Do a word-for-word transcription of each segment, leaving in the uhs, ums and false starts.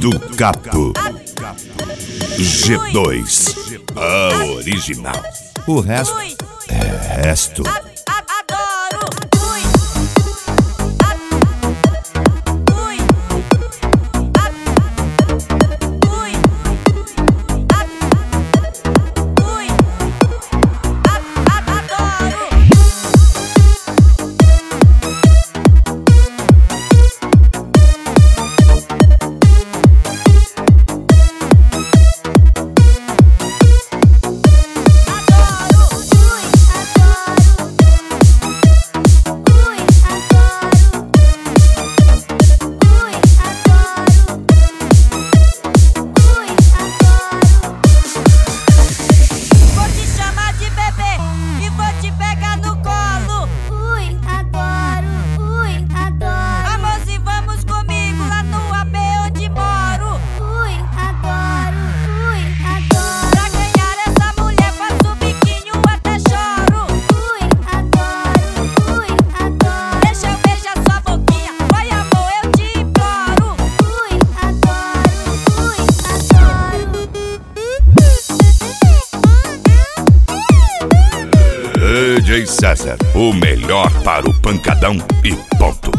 do Capo. G dois, a original. O resto é resto. D J César, o melhor para o pancadão e ponto.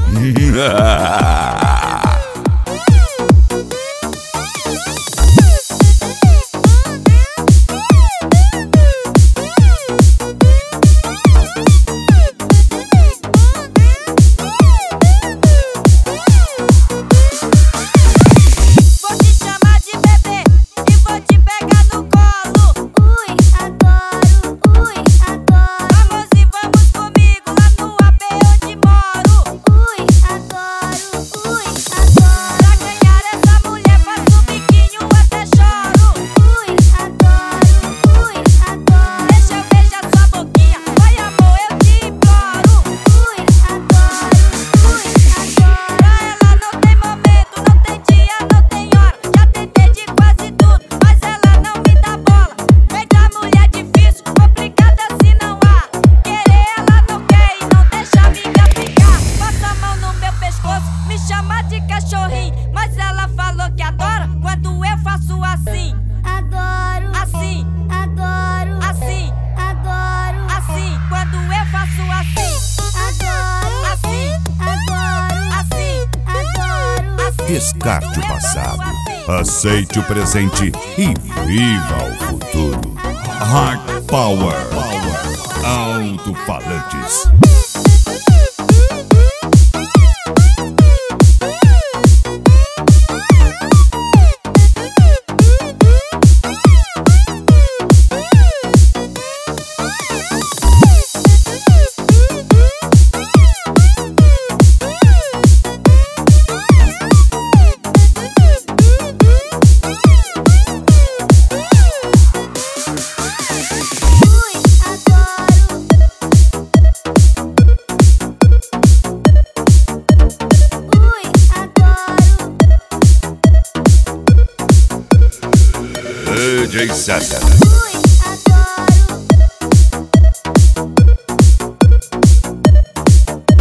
Mas ela falou que adora quando eu faço assim. Adoro, assim, adoro, assim, adoro, assim, quando eu faço assim. Adoro, assim, adoro, assim, adoro, assim. Descarte o passado, aceite o presente e viva o futuro. Hard Power, Alto-Falantes. D J César.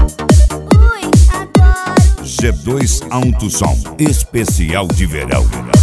G dois Alto Som, especial de verão.